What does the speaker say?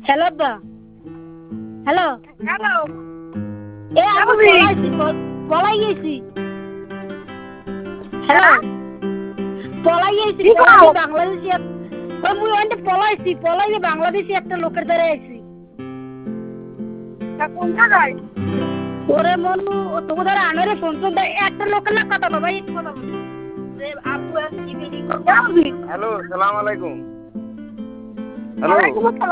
Hello দা, hello hello এ আমি পলাই গেছি। হ্যালো পলাই গেছি বাংলাদেশি। ওই মুই ওইটা পলাইছি, পলাইয়ে বাংলাদেশি একটা লোকের দ্বারা আইছি। কোন জায়গায়? ওরে মনু তোকে দ্বারা আনারে ফোন ফোন একটা লোকের না কথা বাবা এই কথা বল। আপু হ্যালো হ্যালো সালাম আলাইকুম। হ্যালো ওয়ালাইকুম আসসালাম।